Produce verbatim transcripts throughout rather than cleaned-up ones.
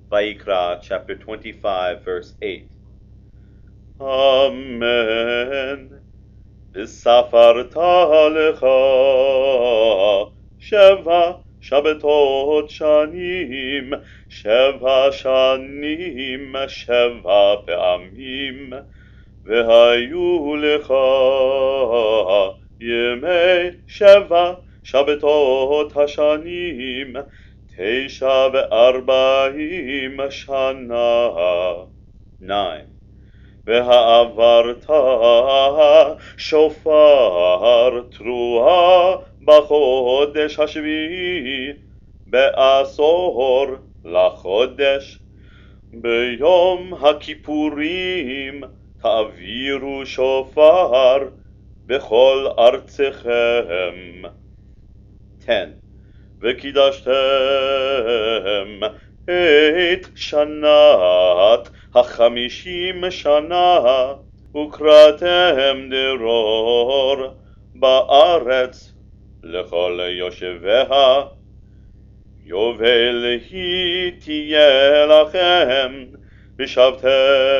Vayikra, chapter twenty-five, verse eight. Amen. V'safarta lecha sheva Shabbatot shanim, sheva shanim, sheva pe'amim, v'hayu lecha yemei sheva Shabbatot hashanim, teisha ve'arba'im shana. Nine. והעברת שופר תרועה בחודש השביעי בעשור לחודש ביום הכיפורים תעבירו שופר בכל ארצכם. ten. וקידשתם את שנת החמישים שנה וקראתם דרור בארץ לכל יושביה. יובל היא תהיה לכם ושבתם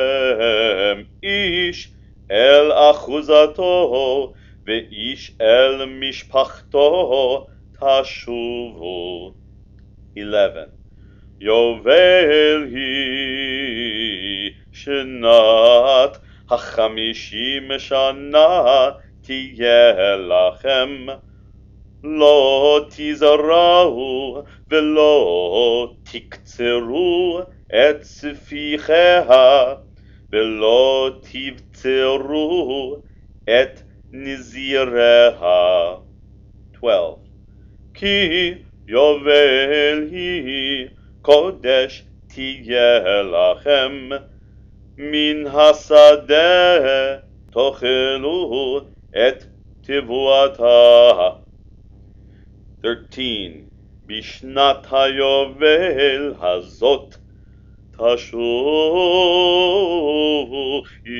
איש אל אחוזתו ואיש אל משפחתו תשובו. eleven. יובל היא שנת החמישים שנה תהיה לכם, לא תזרעו ולא תקצרו את ספיחיה ולא תבצרו את נזיריה. twelve. כי יובל היא קודש תהיה לכם, מן השדה תאכלו את תבואתה. thirteen. בשנת היובל הזאת תשובו